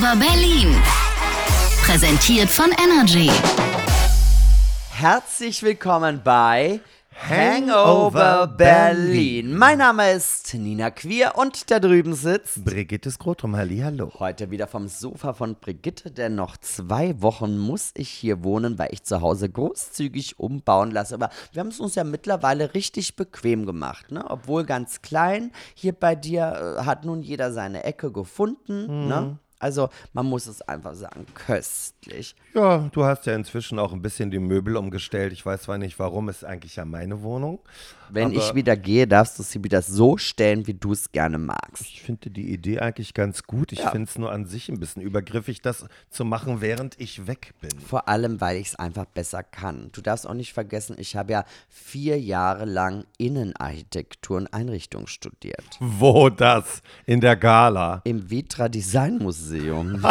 Hangover Berlin. Präsentiert von Energy. Herzlich willkommen bei Hangover Berlin. Mein Name ist Nina Queer und da drüben sitzt Brigitte Skrotum. Hallo. heute wieder vom Sofa von Brigitte, denn noch 2 Wochen muss ich hier wohnen, weil ich zu Hause großzügig umbauen lasse. Aber wir haben es uns ja mittlerweile richtig bequem gemacht, ne? Obwohl ganz klein. Hier bei dir hat nun jeder seine Ecke gefunden, ne? Also man muss es einfach sagen, köstlich. Ja, du hast ja inzwischen auch ein bisschen die Möbel umgestellt. Ich weiß zwar nicht warum, ist eigentlich ja meine Wohnung. Wenn ich wieder gehe, darfst du sie wieder so stellen, wie du es gerne magst. Ich finde die Idee eigentlich ganz gut. Ich finde es nur an sich ein bisschen übergriffig, das zu machen, während ich weg bin. Vor allem, weil ich es einfach besser kann. Du darfst auch nicht vergessen, ich habe ja 4 Jahre lang Innenarchitektur und Einrichtung studiert. Wo das? In der Gala? Im Vitra Design Museum.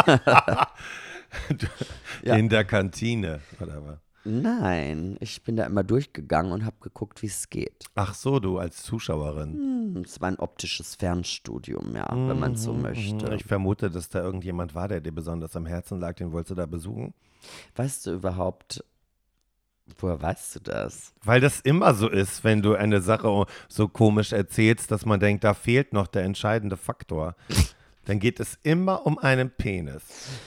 Ja. In der Kantine, oder was? Nein, ich bin da immer durchgegangen und habe geguckt, wie es geht. Ach so, du als Zuschauerin. Es war ein optisches Fernstudium, ja, wenn man es so möchte. Ich vermute, dass da irgendjemand war, der dir besonders am Herzen lag, den wolltest du da besuchen. Weißt du überhaupt, woher weißt du das? Weil das immer so ist, wenn du eine Sache so komisch erzählst, dass man denkt, da fehlt noch der entscheidende Faktor. Dann geht es immer um einen Penis.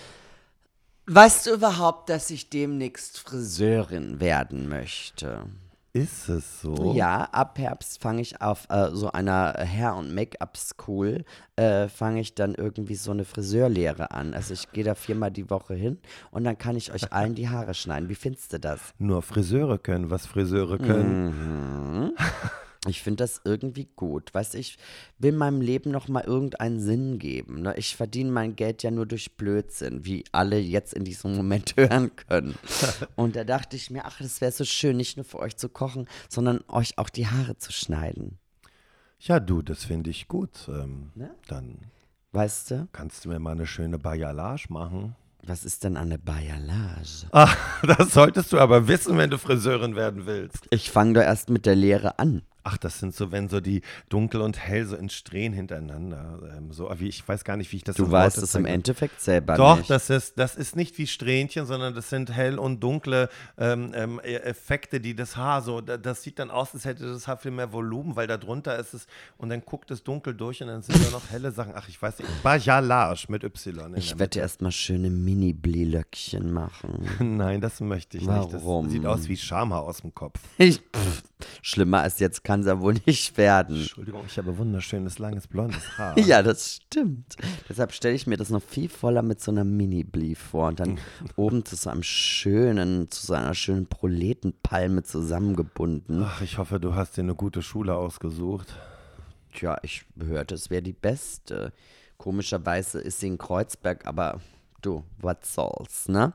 Weißt du überhaupt, dass ich demnächst Friseurin werden möchte? Ist es so? Ja, ab Herbst fange ich auf so einer Hair- und Make-up-School, fange ich dann irgendwie so eine Friseurlehre an. Also ich gehe da 4-mal die Woche hin und dann kann ich euch allen die Haare schneiden. Wie findest du das? Nur Friseure können, was Friseure können. Ich finde das irgendwie gut. Weißt du, ich will meinem Leben noch mal irgendeinen Sinn geben. Ne? Ich verdiene mein Geld ja nur durch Blödsinn, wie alle jetzt in diesem Moment hören können. Und da dachte ich mir, ach, das wäre so schön, nicht nur für euch zu kochen, sondern euch auch die Haare zu schneiden. Ja, du, das finde ich gut. Ne? Dann Weißt du, kannst du mir mal eine schöne Balayage machen. was ist denn eine Balayage? Ach, das solltest du aber wissen, wenn du Friseurin werden willst. Ich fange doch erst mit der Lehre an. Ach, das sind so, wenn so die dunkel und hell so in Strähnen hintereinander, so wie ich weiß gar nicht, wie ich das Du in weißt Worte es im zeige. Endeffekt selber Doch, nicht. das ist nicht wie Strähnchen, sondern das sind hell und dunkle Effekte, die das Haar so, das sieht dann aus, als hätte das Haar viel mehr Volumen, weil da drunter ist es und dann guckt es dunkel durch und dann sind da noch helle Sachen. Ach, ich weiß nicht, Balayage mit Y. Ich werde erstmal schöne Mini-Bli-Löckchen machen. Nein, das möchte ich nicht. Das Warum? sieht aus wie Schamhaar aus dem Kopf. Schlimmer als jetzt kann es ja wohl nicht werden. Entschuldigung, ich habe wunderschönes, langes, blondes Haar. Ja, das stimmt. Deshalb stelle ich mir das noch viel voller mit so einer Mini-Bli vor und dann oben zu so einer schönen Proletenpalme zusammengebunden. Ach, ich hoffe, du hast dir eine gute Schule ausgesucht. Tja, ich hörte, es wäre die beste. Komischerweise ist sie in Kreuzberg, aber du, was soll's, ne?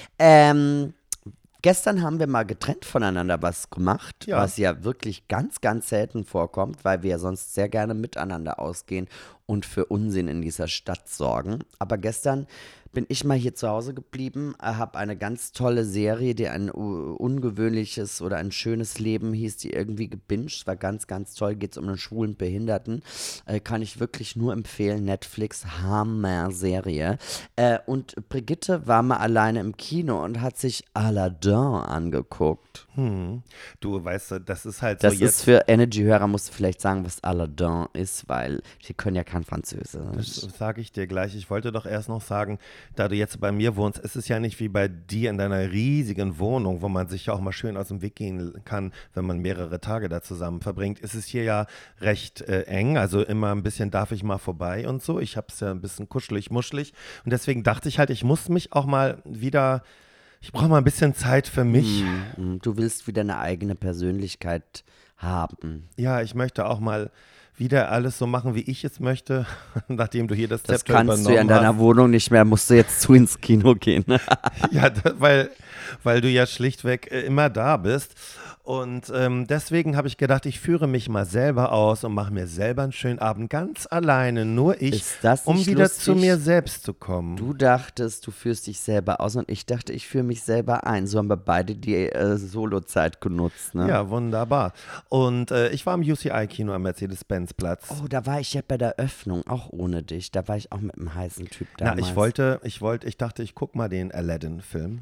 Gestern haben wir mal getrennt voneinander was gemacht, Ja. was ja wirklich ganz, ganz selten vorkommt, weil wir ja sonst sehr gerne miteinander ausgehen und für Unsinn in dieser Stadt sorgen. Aber gestern bin ich mal hier zu Hause geblieben, habe eine ganz tolle Serie, die ein ungewöhnliches oder ein schönes Leben hieß, die irgendwie gebinged, war ganz, ganz toll, geht es um einen schwulen Behinderten, kann ich wirklich nur empfehlen, Netflix, Hammer-Serie. Und Brigitte war mal alleine im Kino und hat sich Aladdin angeguckt. Du weißt, das ist halt Das so jetzt. ist für Energy-Hörer, musst du vielleicht sagen, was Aladdin ist, weil die können ja kein Französisch. Das sage ich dir gleich. Ich wollte doch erst noch sagen, da du jetzt bei mir wohnst, ist es ja nicht wie bei dir in deiner riesigen Wohnung, wo man sich ja auch mal schön aus dem Weg gehen kann, wenn man mehrere Tage da zusammen verbringt. Ist es hier ja recht eng, also immer ein bisschen darf ich mal vorbei und so. Ich habe es ja ein bisschen kuschelig, muschelig und deswegen dachte ich halt, ich muss mich auch mal wieder, ich brauche mal ein bisschen Zeit für mich. Du willst wieder eine eigene Persönlichkeit haben. Ja, ich möchte auch mal wieder alles so machen, wie ich es möchte, nachdem du hier das Das Zepter kannst du ja in übernommen deiner Wohnung nicht mehr, musst du jetzt ins Kino gehen. Ja, weil du ja schlichtweg immer da bist. Und deswegen habe ich gedacht, ich führe mich mal selber aus und mache mir selber einen schönen Abend ganz alleine, nur ich, Ist das um nicht wieder lustig? zu mir selbst zu kommen. Du dachtest, du führst dich selber aus und ich dachte, ich führe mich selber ein. So haben wir beide die Solozeit genutzt. Ne? Ja, wunderbar. Und ich war im UCI-Kino am Mercedes-Benz-Platz. Oh, da war ich ja bei der Öffnung, auch ohne dich. Da war ich auch mit einem heißen Typ Na, damals. ich dachte, ich gucke mal den Aladdin-Film.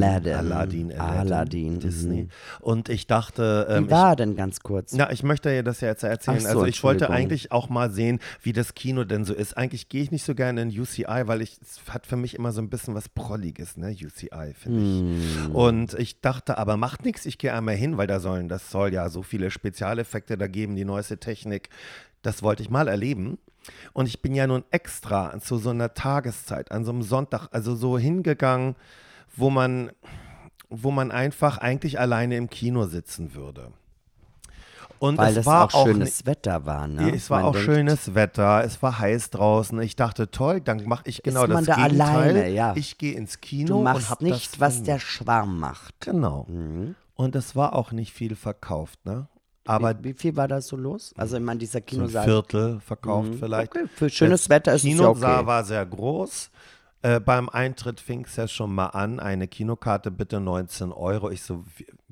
Aladdin. Disney. Und ich dachte, Wie war denn ganz kurz? na, ich möchte ja das ja jetzt erzählen. Ach so, Also ich wollte Entschuldigung. eigentlich auch mal sehen, wie das Kino denn so ist. Eigentlich gehe ich nicht so gerne in UCI, weil es hat für mich immer so ein bisschen was Prolliges, ne, UCI, finde ich. Und ich dachte, aber macht nichts, ich gehe einmal hin, weil das soll ja so viele Spezialeffekte da geben, die neueste Technik. Das wollte ich mal erleben. Und ich bin ja nun extra zu so einer Tageszeit, an so einem Sonntag, also so hingegangen, wo man einfach eigentlich alleine im Kino sitzen würde. Und Weil es das war auch schönes Wetter war, ne? Es war Man auch denkt, schönes Wetter, es war heiß draußen. Ich dachte, toll, dann mache ich genau man das da Gegenteil. alleine, ja. Ich gehe ins Du Kino und machst habe nicht, das was der Schwarm macht. Genau. Und es war auch nicht viel verkauft, ne? Aber Wie viel war da so los? Also ich meine, dieser so ein Kinosaal. Viertel verkauft vielleicht. Okay, für schönes Das Wetter ist es ja Kinosaal okay. war sehr groß. Beim Eintritt fing es ja schon mal an, eine Kinokarte bitte 19 Euro. Ich so,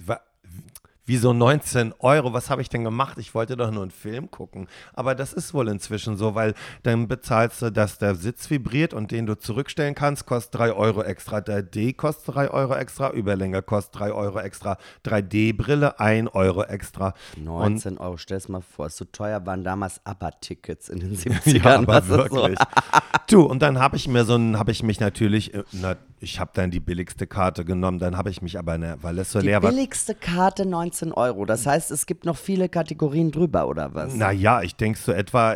wieso 19 Euro? Was habe ich denn gemacht? Ich wollte doch nur einen Film gucken. Aber das ist wohl inzwischen so, weil dann bezahlst du, dass der Sitz vibriert und den du zurückstellen kannst, kostet 3 Euro extra. Der D kostet 3 Euro extra, Überlänge kostet 3 Euro extra, 3D-Brille 1 Euro extra. 19 Euro, stell es mal vor, so teuer waren damals ABBA-Tickets in den 70ern. Ja, aber weißt du, wirklich. Du, und dann habe ich mich natürlich, ich habe dann die billigste Karte genommen, dann habe ich mich aber, weil es so Die leer war. billigste Karte 19 Euro. Das heißt, es gibt noch viele Kategorien drüber, oder was? Naja, ich denke so etwa,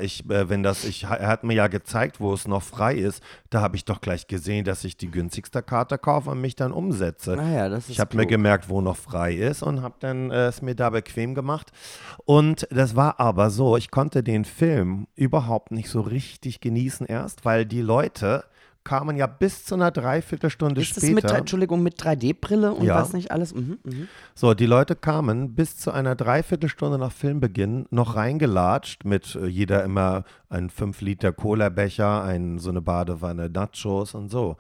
er hat mir ja gezeigt, wo es noch frei ist, da habe ich doch gleich gesehen, dass ich die günstigste Karte kaufe und mich dann umsetze. Naja, das ist Ich habe mir klug. gemerkt, wo noch frei ist und habe dann es mir da bequem gemacht. Und das war aber so, ich konnte den Film überhaupt nicht so richtig genießen erst, weil die Leute kamen ja bis zu einer Dreiviertelstunde Ist es später. mit 3D-Brille und Ja. was nicht alles? So, die Leute kamen bis zu einer Dreiviertelstunde nach Filmbeginn noch reingelatscht mit jeder immer ein 5-Liter-Cola-Becher, so eine Badewanne Nachos und so.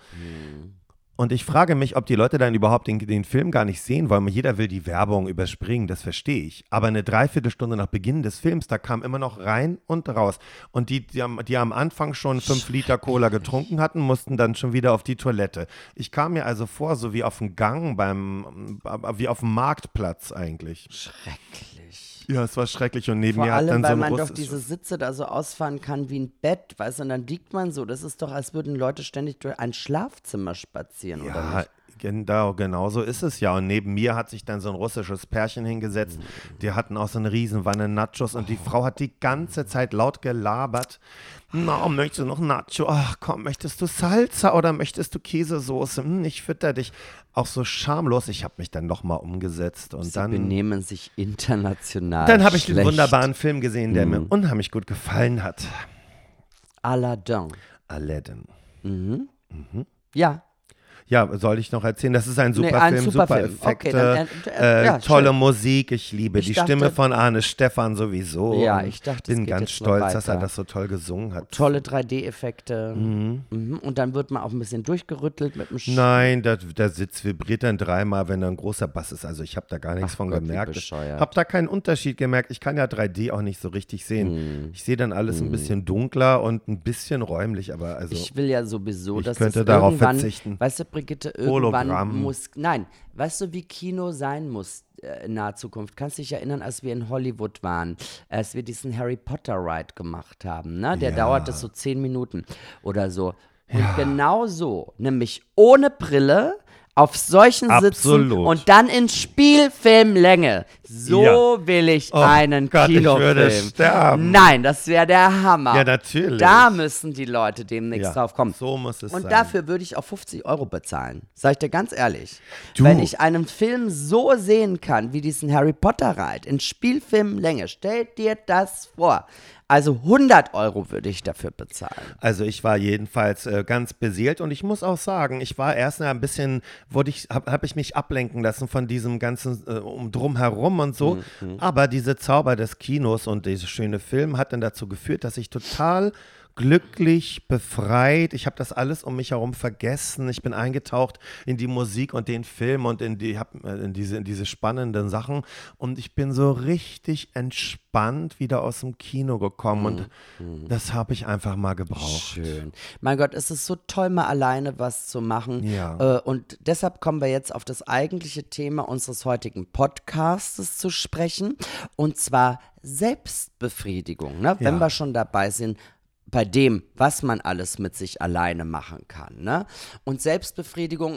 Und ich frage mich, ob die Leute dann überhaupt den Film gar nicht sehen wollen. Jeder will die Werbung überspringen, das verstehe ich. Aber eine Dreiviertelstunde nach Beginn des Films, da kam immer noch rein und raus. Und die am Anfang schon 5 Liter Cola getrunken hatten, mussten dann schon wieder auf die Toilette. Ich kam mir also vor, so wie auf dem Gang, wie auf dem Marktplatz eigentlich. Schrecklich. Ja, es war schrecklich. Und neben Vor mir hat allem, dann so weil ein man doch russisches... diese Sitze da so ausfahren kann wie ein Bett, weißt du, und dann liegt man so. Das ist doch, als würden Leute ständig durch ein Schlafzimmer spazieren, oder Ja, nicht? genau so ist es ja. Und neben mir hat sich dann so ein russisches Pärchen hingesetzt. Die hatten auch so eine Riesenwanne Nachos und die Frau hat die ganze Zeit laut gelabert. Na, möchtest du noch Nacho? Ach komm, möchtest du Salsa oder möchtest du Käsesoße? Ich fütter dich. Auch so schamlos. Ich habe mich dann nochmal umgesetzt und Sie dann benehmen sich international habe ich den schlecht. wunderbaren Film gesehen, der mir unheimlich gut gefallen hat. Aladdin. Aladdin. Ja, Ja, soll ich noch erzählen? Das ist ein super ein Film, super super Film. Okay, Effekte, dann, ja, tolle schön. Musik. Ich liebe Ich die dachte- Stimme von Arne Stephan sowieso. Ja, Und ich dachte, es bin geht ganz jetzt noch stolz, dass er weiter. das so toll gesungen hat. Tolle 3D-Effekte. Und dann wird man auch ein bisschen durchgerüttelt mit dem Nein, der Sitz vibriert dann dreimal, wenn da ein großer Bass ist. Also ich habe da gar nichts Ach von Gott, wie gemerkt. Ich bescheuert. habe da keinen Unterschied gemerkt. Ich kann ja 3D auch nicht so richtig sehen. Ich sehe dann alles ein bisschen dunkler und ein bisschen räumlich, aber also Ich will ja sowieso, Ich dass könnte es darauf irgendwann, verzichten. Weißt du, Brigitte, irgendwann Hologramm. muss, nein, weißt du, wie Kino sein muss in naher Zukunft? Kannst du dich erinnern, als wir in Hollywood waren, als wir diesen Harry Potter Ride gemacht haben, ne? Der Ja. dauerte so 10 Minuten oder so. Und genau so, nämlich ohne Brille, auf solchen Sitzen Absolut. und dann in Spielfilmlänge. So Ja. will ich Oh einen Gott, ich Kinofilm. würde sterben. Nein, das wäre der Hammer. Ja, natürlich. Da müssen die Leute demnächst Ja, drauf kommen. so muss es Und sein. dafür würde ich auch 50 Euro bezahlen. Sag ich dir ganz ehrlich. Du. Wenn ich einen Film so sehen kann, wie diesen Harry Potter Ride in Spielfilmlänge, stell dir das vor. Also 100 Euro würde ich dafür bezahlen. Also ich war jedenfalls ganz beseelt und ich muss auch sagen, ich war erst ein bisschen, habe ich mich ablenken lassen von diesem ganzen Drumherum rum und so. Aber diese Zauber des Kinos und dieser schöne Film hat dann dazu geführt, dass ich total glücklich, befreit. Ich habe das alles um mich herum vergessen. Ich bin eingetaucht in die Musik und den Film und in diese spannenden Sachen. Und ich bin so richtig entspannt wieder aus dem Kino gekommen. Und das habe ich einfach mal gebraucht. Schön. Mein Gott, es ist so toll, mal alleine was zu machen. Ja. Und deshalb kommen wir jetzt auf das eigentliche Thema unseres heutigen Podcastes zu sprechen. Und zwar Selbstbefriedigung. Ne? Wenn Ja. wir schon dabei sind, bei dem, was man alles mit sich alleine machen kann. Ne? Und Selbstbefriedigung,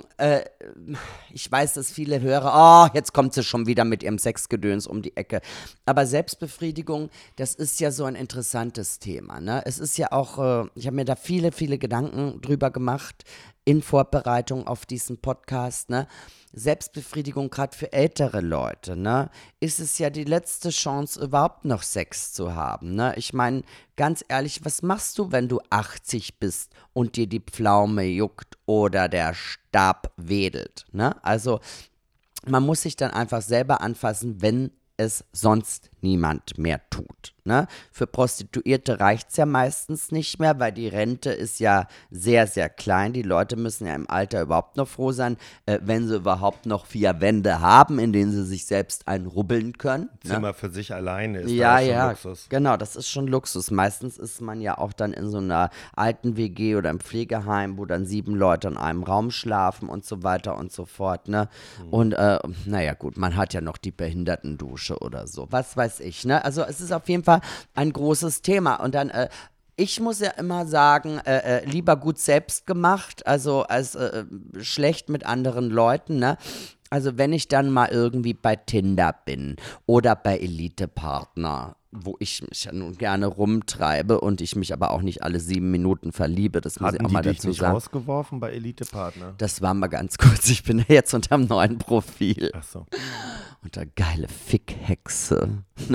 ich weiß, dass viele Hörer, jetzt kommt sie schon wieder mit ihrem Sexgedöns um die Ecke. Aber Selbstbefriedigung, das ist ja so ein interessantes Thema. Ne? Es ist ja auch, ich habe mir da viele, viele Gedanken drüber gemacht in Vorbereitung auf diesen Podcast, ne? Selbstbefriedigung, gerade für ältere Leute, ne, ist es ja die letzte Chance, überhaupt noch Sex zu haben, ne? Ich meine, ganz ehrlich, was machst du, wenn du 80 bist und dir die Pflaume juckt oder der Stab wedelt, ne? Also, man muss sich dann einfach selber anfassen, wenn es sonst niemand mehr tut. Ne? Für Prostituierte reicht es ja meistens nicht mehr, weil die Rente ist ja sehr, sehr klein. Die Leute müssen ja im Alter überhaupt noch froh sein, wenn sie überhaupt noch 4 Wände haben, in denen sie sich selbst einrubbeln können. Zimmer für sich alleine ist Ja, da schon ja, Luxus. genau, das ist schon Luxus. Meistens ist man ja auch dann in so einer alten WG oder im Pflegeheim, wo dann 7 Leute in einem Raum schlafen und so weiter und so fort, ne? Und naja gut, man hat ja noch die Behindertendusche oder so, was weiß ich, ne? Also es ist auf jeden Fall ein großes Thema. Und dann, ich muss ja immer sagen, lieber gut selbst gemacht, also als schlecht mit anderen Leuten, ne? Also wenn ich dann mal irgendwie bei Tinder bin oder bei Elite-Partner, wo ich mich ja nun gerne rumtreibe und ich mich aber auch nicht alle 7 Minuten verliebe, das muss ich Hatten auch mal die dich dazu nicht sagen. rausgeworfen bei Elite-Partner? Das war mal ganz kurz, ich bin ja jetzt unterm neuen Profil. Ach so. Unter geile Fickhexe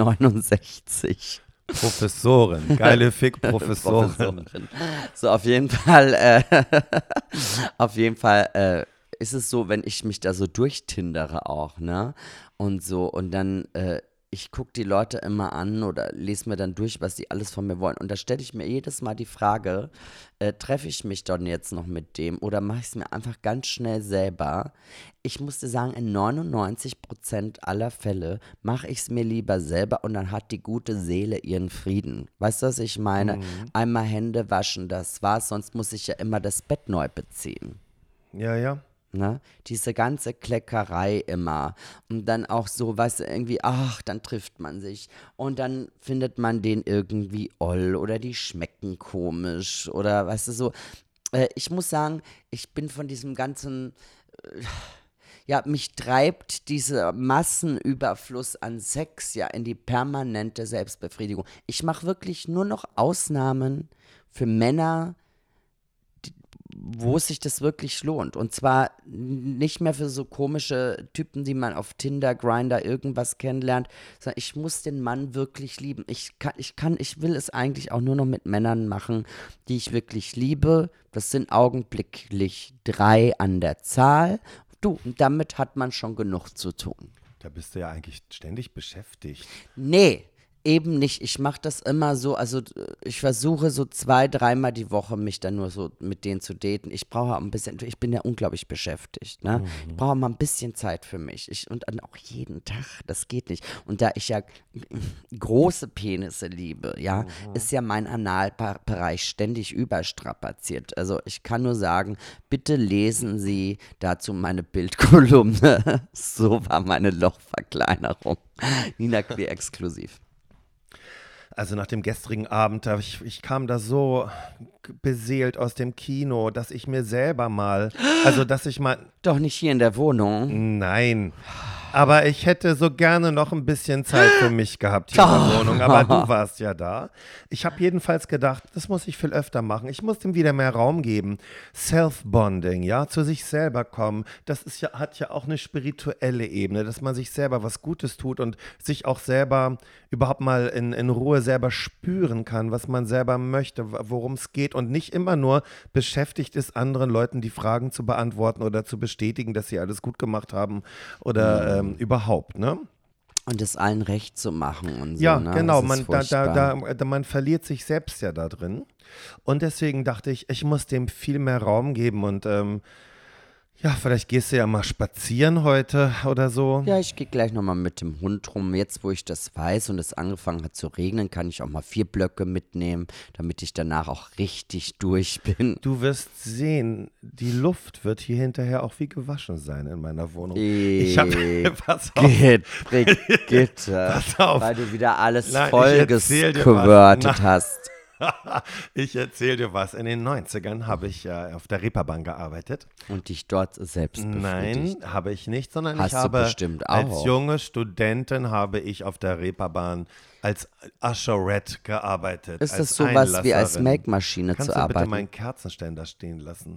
69. Professorin, geile Fick-Professorin. So, auf jeden Fall ist es so, wenn ich mich da so durchtindere auch, ne? Und so, und dann, ich gucke die Leute immer an oder lese mir dann durch, was die alles von mir wollen. Und da stelle ich mir jedes Mal die Frage, treffe ich mich dann jetzt noch mit dem oder mache ich es mir einfach ganz schnell selber? Ich musste sagen, in 99% aller Fälle mache ich es mir lieber selber und dann hat die gute Seele ihren Frieden. Weißt du, was ich meine? Einmal Hände waschen, das war's, sonst muss ich ja immer das Bett neu beziehen. Ja, ja. Ne? Diese ganze Kleckerei immer. Und dann auch so, weißt du, irgendwie, dann trifft man sich. Und dann findet man den irgendwie oll oder die schmecken komisch oder weißt du so. Ich muss sagen, ich bin von diesem ganzen, mich treibt dieser Massenüberfluss an Sex ja in die permanente Selbstbefriedigung. Ich mache wirklich nur noch Ausnahmen für Männer, wo sich das wirklich lohnt. Und zwar nicht mehr für so komische Typen, die man auf Tinder, Grindr, irgendwas kennenlernt, sondern ich muss den Mann wirklich lieben. Ich will es eigentlich auch nur noch mit Männern machen, die ich wirklich liebe. Das sind augenblicklich 3 an der Zahl. Du, und damit hat man schon genug zu tun. Da bist du ja eigentlich ständig beschäftigt. Nee. Eben nicht. Ich mache das immer so, also ich versuche so 2-3 Mal die Woche mich dann nur so mit denen zu daten. Ich brauche ein bisschen, ich bin ja unglaublich beschäftigt, ne? Ich brauche mal ein bisschen Zeit für mich. Und dann auch jeden Tag, das geht nicht. Und da ich ja große Penisse liebe, ja, ist ja mein Analbereich ständig überstrapaziert. Also ich kann nur sagen, bitte lesen Sie dazu meine Bildkolumne. So war meine Lochverkleinerung. Nina Queer exklusiv. Also nach dem gestrigen Abend, ich kam da so beseelt aus dem Kino, dass ich mir selber mal, Doch nicht hier in der Wohnung. Nein, aber ich hätte so gerne noch ein bisschen Zeit für mich gehabt hier in der Wohnung, aber du warst ja da. Ich habe jedenfalls gedacht, das muss ich viel öfter machen. Ich muss dem wieder mehr Raum geben. Self-Bonding, ja, zu sich selber kommen. Das ist ja, hat ja auch eine spirituelle Ebene, dass man sich selber was Gutes tut und sich auch selber überhaupt mal in Ruhe selber spüren kann, was man selber möchte, worum es geht und nicht immer nur beschäftigt ist, anderen Leuten die Fragen zu beantworten oder zu bestätigen, dass sie alles gut gemacht haben oder überhaupt, ne? Und es allen recht zu machen und so. Ja, ne? genau. Das ist Man verliert sich selbst ja da drin. Und deswegen dachte ich muss dem viel mehr Raum geben. Und ja, vielleicht gehst du ja mal spazieren heute oder so. Ja, ich gehe gleich nochmal mit dem Hund rum. Jetzt, wo ich das weiß und es angefangen hat zu regnen, kann ich auch mal 4 Blöcke mitnehmen, damit ich danach auch richtig durch bin. Du wirst sehen, die Luft wird hier hinterher auch wie gewaschen sein in meiner Wohnung. Ich habe, pass auf. Brigitte, Pass auf. weil du wieder alles Nein, vollgesquirtet hast. Ich erzähle dir was. In den 90ern habe ich auf der Reeperbahn gearbeitet. Und dich dort selbst befriedigt. Nein, habe ich nicht, sondern Hast ich du habe bestimmt auch. als junge Studentin habe ich auf der Reeperbahn als Usherette gearbeitet. Ist als das sowas wie als Einlasserin. Make-Maschine Kannst zu du bitte arbeiten? meinen Kerzenständer stehen lassen?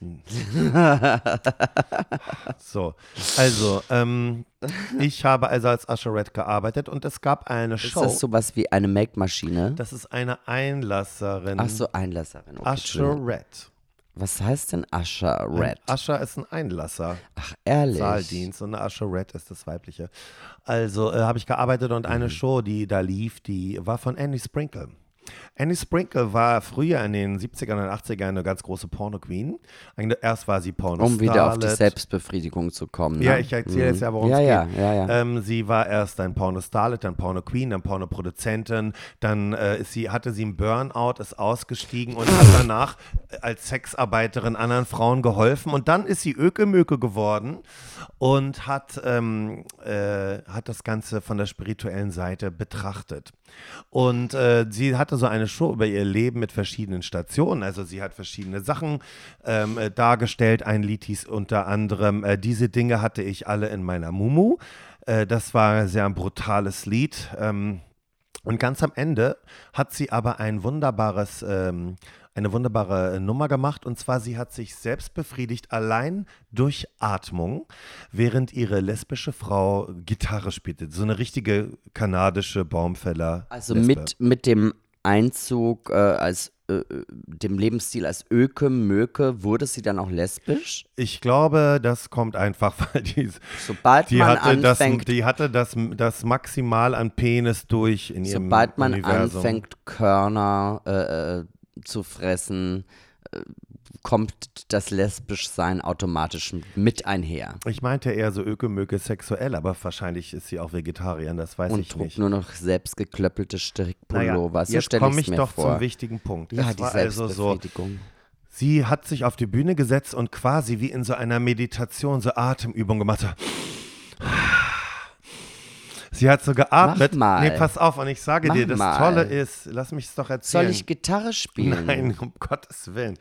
So, also, ich habe also als Usherette gearbeitet und es gab eine Show. Ist das sowas wie eine Make-Maschine? Das ist eine Einlasserin. Ach so, Einlasserin. Okay, Entschuldigung. Usherette. Was heißt denn Usherette? Usher ist ein Einlasser. Ach, ehrlich? Zahldienst und eine Usherette ist das Weibliche. Also habe ich gearbeitet und eine Show, die da lief, die war von Annie Sprinkle. Annie Sprinkle war früher in den 70ern und 80ern eine ganz große Porno-Queen. Erst war sie Porno-Starlet. Um wieder auf die Selbstbefriedigung zu kommen. Ne? Ja, ich erzähle jetzt ja, worum es geht. Ja. Sie war erst ein Porno-Starlet, dann Porno-Queen, dann Pornoproduzentin, dann hatte sie einen Burnout, ist ausgestiegen und hat danach als Sexarbeiterin anderen Frauen geholfen. Und dann ist sie Öke-Möke geworden und hat das Ganze von der spirituellen Seite betrachtet. Und sie hatte so eine Show über ihr Leben mit verschiedenen Stationen. Also sie hat verschiedene Sachen dargestellt. Ein Lied hieß unter anderem, diese Dinge hatte ich alle in meiner Mumu. Das war sehr ein brutales Lied. Und ganz am Ende hat sie aber eine wunderbare Nummer gemacht, und zwar sie hat sich selbst befriedigt, allein durch Atmung, während ihre lesbische Frau Gitarre spielte. So eine richtige kanadische Baumfäller. Also mit dem Einzug dem Lebensstil als Öke-Möke, wurde sie dann auch lesbisch? Ich glaube, das kommt einfach, weil die hatte das maximal an Penis durch in ihrem Sobald man Universum. anfängt, Körner zu fressen, kommt das Lesbischsein automatisch mit einher. Ich meinte eher so Öke-Möke sexuell, aber wahrscheinlich ist sie auch Vegetarierin, das weiß ich nicht. Und trug nur noch selbstgeklöppelte Strickpullover. Naja, jetzt komme ich doch zum wichtigen Punkt. Ja, es die war also so, Selbstbefriedigung. sie hat sich auf die Bühne gesetzt und quasi wie in so einer Meditation so Atemübung gemacht. So. Sie hat so geatmet. Mach mal. Nee, pass auf, und ich sage dir, das Tolle ist, lass mich es doch erzählen. Soll ich Gitarre spielen? Nein, um Gottes Willen.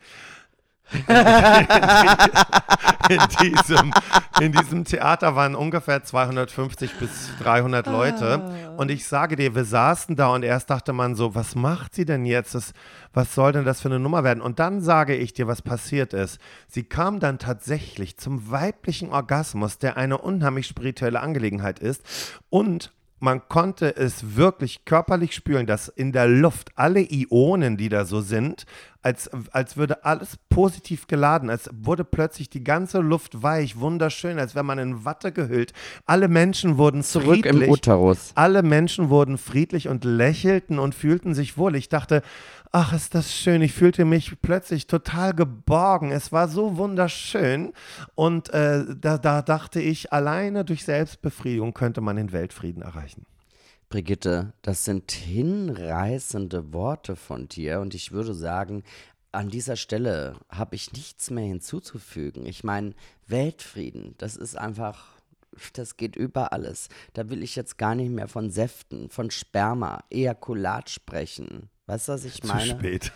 In diesem Theater waren ungefähr 250 bis 300 Leute. Und ich sage dir, wir saßen da und erst dachte man so, was macht sie denn jetzt? Was soll denn das für eine Nummer werden? Und dann sage ich dir, was passiert ist. Sie kam dann tatsächlich zum weiblichen Orgasmus, der eine unheimlich spirituelle Angelegenheit ist. Und man konnte es wirklich körperlich spüren, dass in der Luft alle Ionen, die da so sind, als würde alles positiv geladen, als wurde plötzlich die ganze Luft weich, wunderschön, als wäre man in Watte gehüllt. Alle Menschen wurden zurück friedlich. Im Uterus. Alle Menschen wurden friedlich und lächelten und fühlten sich wohl. Ich dachte, ach, ist das schön. Ich fühlte mich plötzlich total geborgen. Es war so wunderschön. Und da dachte ich, alleine durch Selbstbefriedigung könnte man den Weltfrieden erreichen. Brigitte, das sind hinreißende Worte von dir, und ich würde sagen, an dieser Stelle habe ich nichts mehr hinzuzufügen. Ich meine, Weltfrieden, das ist einfach, das geht über alles. Da will ich jetzt gar nicht mehr von Säften, von Sperma, Ejakulat sprechen. Weißt du, was ich meine? Zu spät.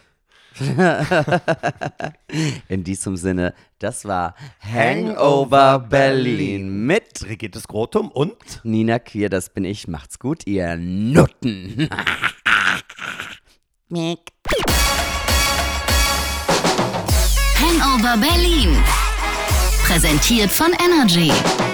In diesem Sinne, das war Hangover Berlin mit Brigitte Skrotum und Nina Queer, das bin ich. Macht's gut, ihr Nutten. Hangover Berlin. Präsentiert von Energy.